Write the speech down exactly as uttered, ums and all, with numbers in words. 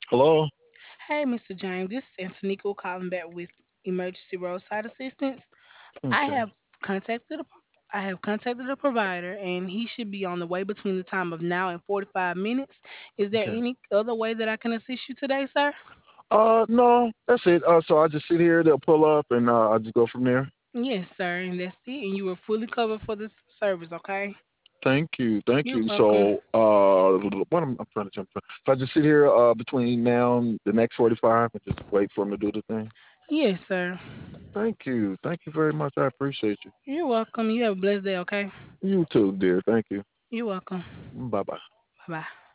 Hello? Hey, mister James, this is Antonico calling back with emergency roadside assistance. I Okay. have contacted a, I have contacted a provider, and he should be on the way between the time of now and forty-five minutes. Is there Okay. any other way that I can assist you today, sir? Uh, no, that's it. Uh, so I just sit here, they'll pull up, and uh, I just go from there. Yes, sir, and that's it. And you were fully covered for this service, okay? Thank you, thank You're you. welcome. So, uh, what am I'm trying to jump? So I just sit here uh between now and the next forty-five and just wait for him to do the thing. Yes, sir. Thank you, thank you very much. I appreciate you. You're welcome. You have a blessed day, okay? You too, dear. Thank you. You're welcome. Bye bye. Bye bye.